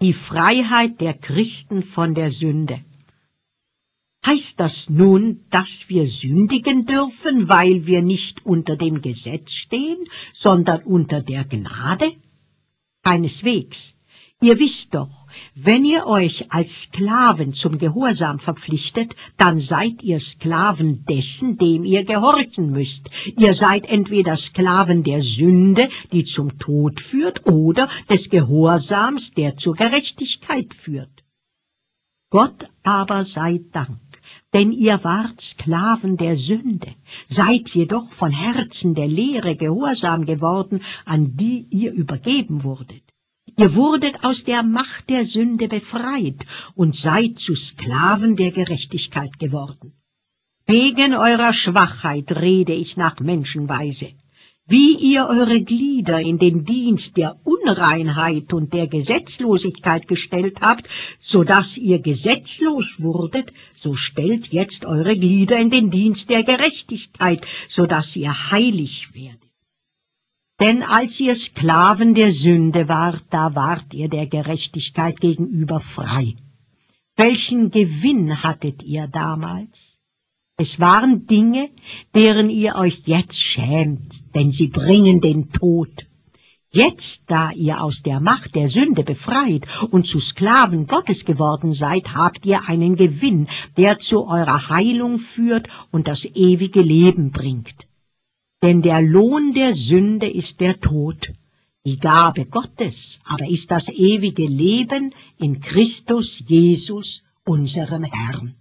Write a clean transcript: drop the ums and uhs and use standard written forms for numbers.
Die Freiheit der Christen von der Sünde. Heißt das nun, dass wir sündigen dürfen, weil wir nicht unter dem Gesetz stehen, sondern unter der Gnade? Keineswegs. Ihr wisst doch, wenn ihr euch als Sklaven zum Gehorsam verpflichtet, dann seid ihr Sklaven dessen, dem ihr gehorchen müsst. Ihr seid entweder Sklaven der Sünde, die zum Tod führt, oder des Gehorsams, der zur Gerechtigkeit führt. Gott aber sei Dank, denn ihr wart Sklaven der Sünde, seid jedoch von Herzen der Lehre gehorsam geworden, an die ihr übergeben wurdet. Ihr wurdet aus der Macht der Sünde befreit und seid zu Sklaven der Gerechtigkeit geworden. Wegen eurer Schwachheit rede ich nach Menschenweise. Wie ihr eure Glieder in den Dienst der Unreinheit und der Gesetzlosigkeit gestellt habt, so dass ihr gesetzlos wurdet, so stellt jetzt eure Glieder in den Dienst der Gerechtigkeit, so dass ihr heilig werdet. Denn als ihr Sklaven der Sünde wart, da wart ihr der Gerechtigkeit gegenüber frei. Welchen Gewinn hattet ihr damals? Es waren Dinge, deren ihr euch jetzt schämt, denn sie bringen den Tod. Jetzt, da ihr aus der Macht der Sünde befreit und zu Sklaven Gottes geworden seid, habt ihr einen Gewinn, der zu eurer Heilung führt und das ewige Leben bringt. Denn der Lohn der Sünde ist der Tod, die Gabe Gottes aber ist das ewige Leben in Christus Jesus, unserem Herrn.